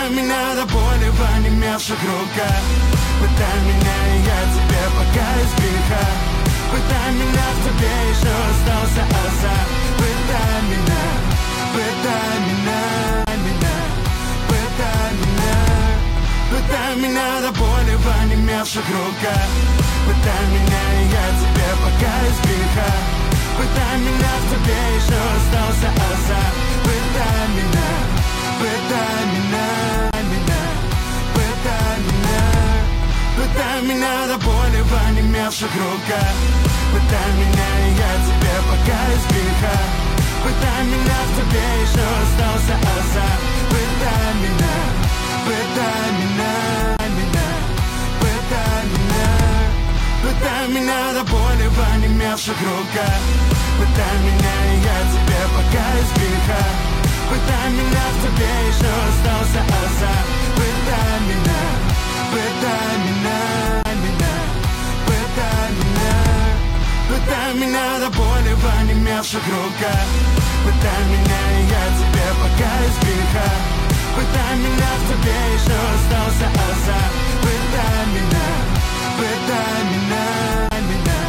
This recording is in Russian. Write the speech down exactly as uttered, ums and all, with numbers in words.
Пытай меня до боли в онемевших руках. Пытай меня, и я тебе покаюсь в грехах. Пытай меня, в тебе еще остался азарт. Пытай меня, пытай меня, меня. Пытай меня, пытай меня до боли в онемевших руках. Пытай меня, и я тебе покаюсь в грехах. Пытай меня, в тебе еще остался азарт. Пытай меня, пытай меня, меня. Пытай меня, пытай меня до боли в онемевших руках. Пытай меня, и я тебе покаюсь в грехах. Пытай меня, в тебе еще остался азарт. Пытай меня, пытай меня, меня. Пытай меня, пытай меня до боли в онемевших руках. Пытай меня, и я тебе покаюсь в грехах. Пытай меня, в тебе еще остался азарт. Пытай меня, пытай меня, меня. Пытай меня, пытай меня до боли в онемевших руках. Пытай меня, и я тебе покаюсь в грехах. Пытай меня, в тебе еще